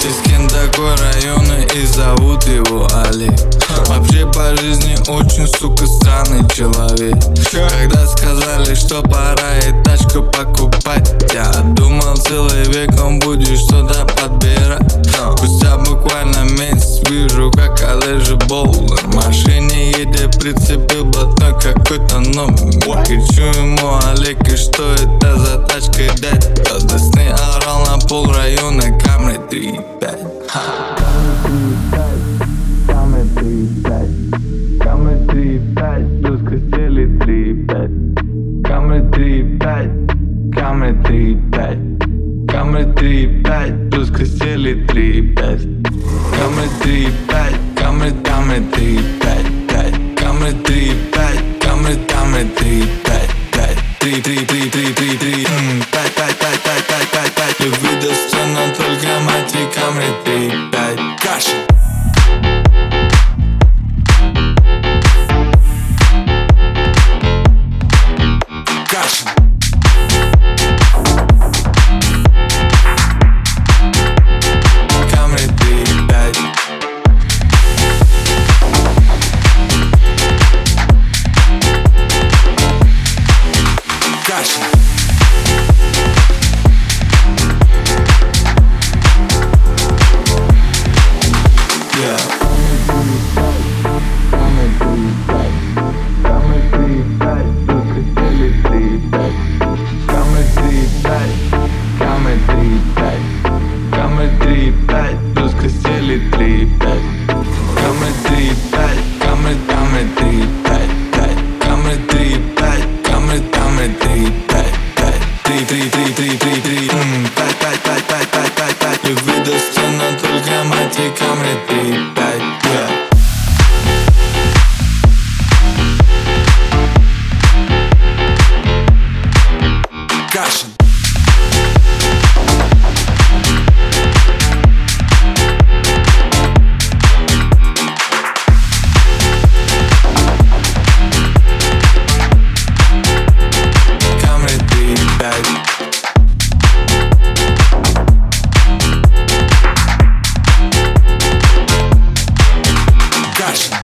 Из кем такой района и зовут его Олег. Вообще по жизни очень, сука, странный человек. Когда сказали, что пора и тачку покупать, я думал, целый век он будет что-то подбирать. Спустя буквально месяц вижу, как Олежа Болдер в машине едет, прицепил блатной какой-то номер. Кричу ему: Олег, и что это за тачка, дядь? До Десны орал на пол района Камри 3.5. Камри 3.5, Камри 3.5, плюс костели 3.5. Камри 3.5, Камри 3.5, Камри 3.5, плюс костели 3.5. Камри 3.5, Камри 3.5, Камри 3.5, Камри 3.5, 3, 3, 3, 3, 3, 3, 5, 5, 5, 5, 5, 5, 5. Любви достойна только мать и Камри 3.5. Каша. Камри 3.5, плюс костели 3.5. Камри 3.5, Камри 3.5, Камри 3.5, Камри 3.5, 3, 3, 3, 3, 3, 3, 5, 5, 5, 5, 5, 5, 5. Любви достойна только мать и Камри 3.5. Кашин.